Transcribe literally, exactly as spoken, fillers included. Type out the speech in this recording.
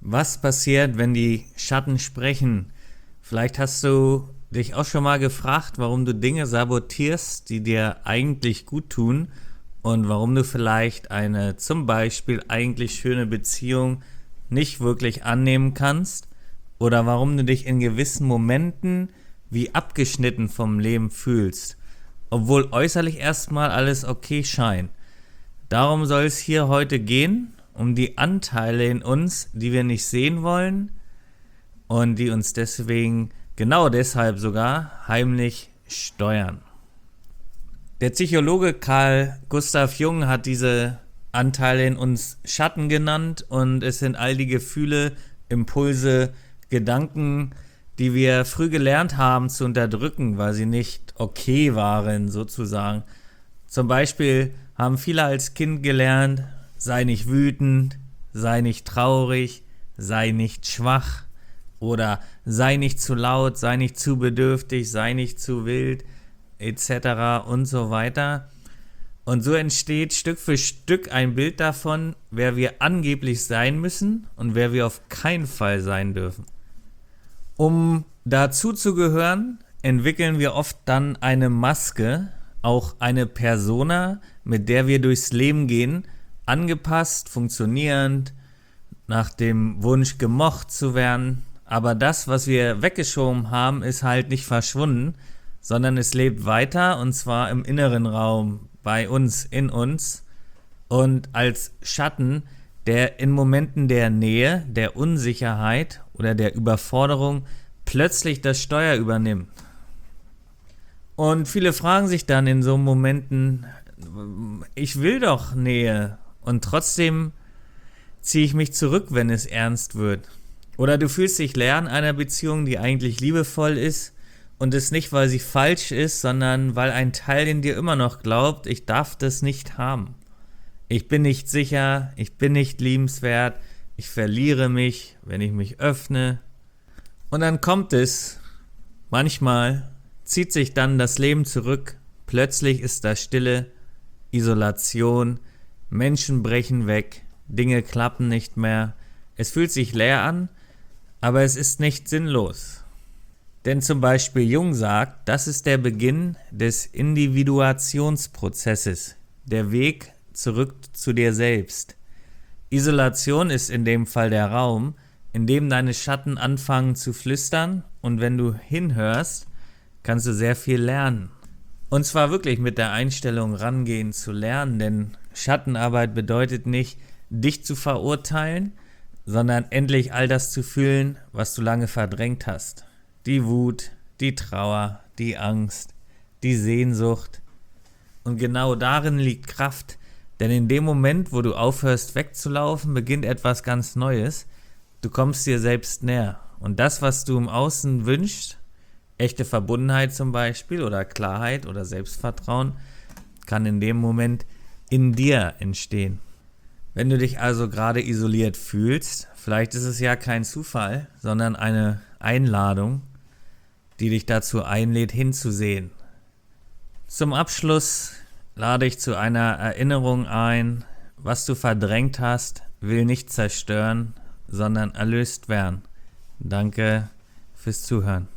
Was passiert, wenn die Schatten sprechen? Vielleicht hast du dich auch schon mal gefragt, warum du Dinge sabotierst, die dir eigentlich gut tun und warum du vielleicht eine zum Beispiel eigentlich schöne Beziehung nicht wirklich annehmen kannst oder warum du dich in gewissen Momenten wie abgeschnitten vom Leben fühlst, obwohl äußerlich erstmal alles okay scheint. Darum soll es hier heute gehen, um die Anteile in uns, die wir nicht sehen wollen und die uns deswegen, genau deshalb sogar, heimlich steuern. Der Psychologe Carl Gustav Jung hat diese Anteile in uns Schatten genannt und es sind all die Gefühle, Impulse, Gedanken, die wir früh gelernt haben zu unterdrücken, weil sie nicht okay waren sozusagen. Zum Beispiel haben viele als Kind gelernt, sei nicht wütend, sei nicht traurig, sei nicht schwach oder sei nicht zu laut, sei nicht zu bedürftig, sei nicht zu wild, et cetera und so weiter. Und so entsteht Stück für Stück ein Bild davon, wer wir angeblich sein müssen und wer wir auf keinen Fall sein dürfen. Um dazu zu gehören, entwickeln wir oft dann eine Maske, auch eine Persona, mit der wir durchs Leben gehen, angepasst, funktionierend, nach dem Wunsch gemocht zu werden. Aber das, was wir weggeschoben haben, ist halt nicht verschwunden, sondern es lebt weiter und zwar im inneren Raum, bei uns, in uns und als Schatten, der in Momenten der Nähe, der Unsicherheit oder der Überforderung plötzlich das Steuer übernimmt. Und viele fragen sich dann in so Momenten, ich will doch Nähe und trotzdem ziehe ich mich zurück, wenn es ernst wird. Oder du fühlst dich leer in einer Beziehung, die eigentlich liebevoll ist und es nicht, weil sie falsch ist, sondern weil ein Teil in dir immer noch glaubt, ich darf das nicht haben. Ich bin nicht sicher, ich bin nicht liebenswert, ich verliere mich, wenn ich mich öffne. Und dann kommt es, manchmal zieht sich dann das Leben zurück, plötzlich ist da Stille, Isolation, Menschen brechen weg, Dinge klappen nicht mehr, es fühlt sich leer an, aber es ist nicht sinnlos. Denn zum Beispiel Jung sagt, das ist der Beginn des Individuationsprozesses, der Weg zurück zu dir selbst. Isolation ist in dem Fall der Raum, in dem deine Schatten anfangen zu flüstern und wenn du hinhörst, kannst du sehr viel lernen. Und zwar wirklich mit der Einstellung rangehen zu lernen, denn Schattenarbeit bedeutet nicht, dich zu verurteilen, sondern endlich all das zu fühlen, was du lange verdrängt hast. Die Wut, die Trauer, die Angst, die Sehnsucht. Und genau darin liegt Kraft, denn in dem Moment, wo du aufhörst wegzulaufen, beginnt etwas ganz Neues. Du kommst dir selbst näher. Und das, was du im Außen wünschst, echte Verbundenheit zum Beispiel oder Klarheit oder Selbstvertrauen, kann in dem Moment in dir entstehen. Wenn du dich also gerade isoliert fühlst, vielleicht ist es ja kein Zufall, sondern eine Einladung, die dich dazu einlädt, hinzusehen. Zum Abschluss lade ich zu einer Erinnerung ein, was du verdrängt hast, will nicht zerstören, sondern erlöst werden. Danke fürs Zuhören.